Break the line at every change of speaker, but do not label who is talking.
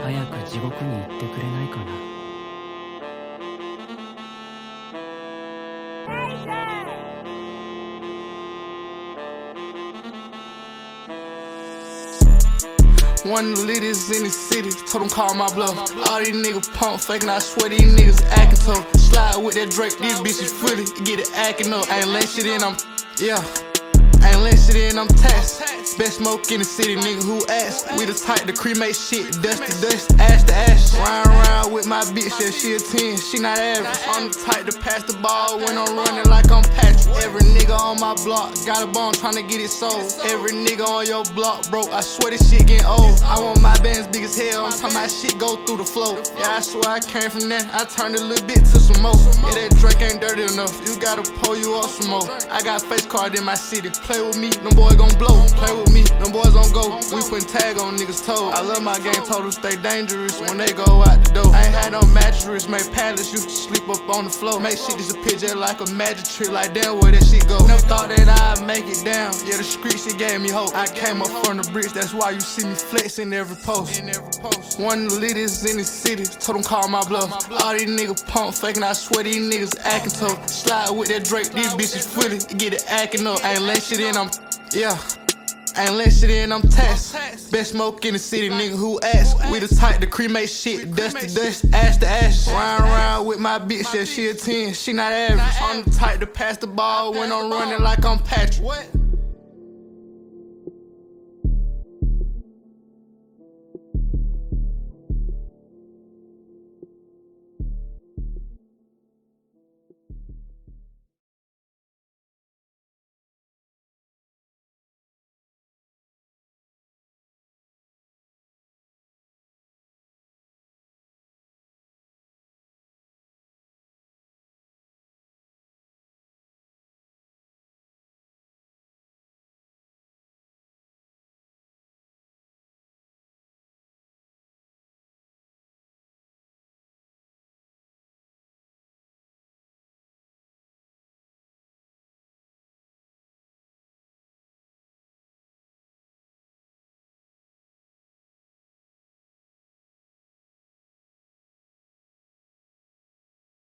早く地獄に行ってくれないかな。
One of the leaders in the city, told them call my bluff. All these niggas pump faking, I swear these niggas acting tough. Slide with that Drake, these bitches fully get it acting up. I ain't laying shit in, I ain't laying shit in, I'm taxed. Best smoke in the city, nigga, who asked? We the type to cremate shit, dust to dust, ash to ash. Round with my bitch, yeah, she a 10, she not average. I'm the type to pass the ball when I'm running like I'm Patrick. Every nigga on my block got a bone tryna get it sold. Every nigga on your block broke, I swear this shit getting old. I want my bands big as hell, I'm talking about shit go through the flow. Yeah, I swear I came from that, I turned a little bit to some more. Yeah, that Drake ain't dirty enough, you gotta pull you up some more. I got face card in my city, play with me, them boys gon' blow. Play with me, them boys gon' go. We puttin' tag on niggas' toes. I love my game, told them stay dangerous when they go out the door. I ain't had no mattress, made palace, used to sleep up on the floor. Make shit disappear like a magic trick, like damn where that shit go. Never thought that I'd make it down, yeah the street shit gave me hope. I came up from the bricks, that's why you see me flexing every post. One of the leaders in the city, told them call my bluff. All these niggas pump faking, I swear these niggas acting tough. Slide with that Drake, these bitches fully get it acting up. I ain't laying shit in, I ain't laying shit in, I'm taxed. Best smoke in the city, nigga, who asked? We the type to cremate shit, dust to dust, ash to ash. Round with my bitch, yeah, she a 10, she not average. I'm the type to pass the ball when I'm running like I'm Patrick.